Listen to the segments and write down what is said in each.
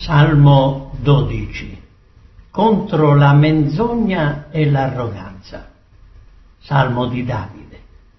Salmo 12. Contro la menzogna e l'arroganza. Salmo di Davide.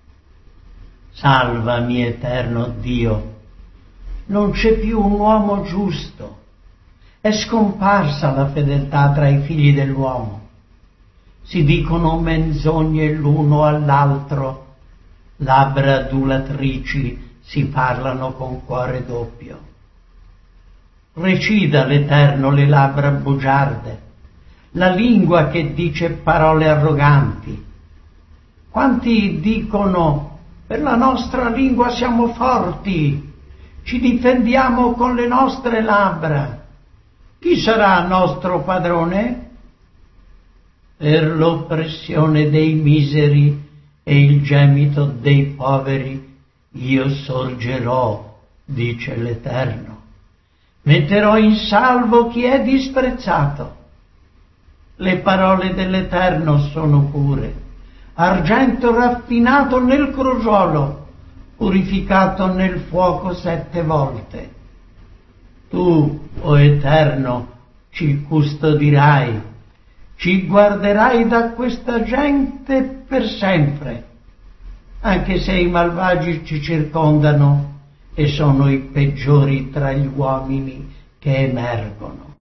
Salvami, eterno Dio. Non c'è più un uomo giusto. È scomparsa la fedeltà tra i figli dell'uomo. Si dicono menzogne l'uno all'altro. Labbra adulatrici si parlano con cuore doppio. Recida l'Eterno le labbra bugiarde, la lingua che dice parole arroganti. Quanti dicono: per la nostra lingua siamo forti, ci difendiamo con le nostre labbra. Chi sarà nostro padrone? Per l'oppressione dei miseri e il gemito dei poveri io sorgerò, dice l'Eterno. Metterò in salvo chi è disprezzato. Le parole dell'Eterno sono pure, argento raffinato nel crogiolo, purificato nel fuoco 7 volte. Tu, o Eterno, ci custodirai, ci guarderai da questa gente per sempre, anche se i malvagi ci circondano e sono i peggiori tra gli uomini che emergono.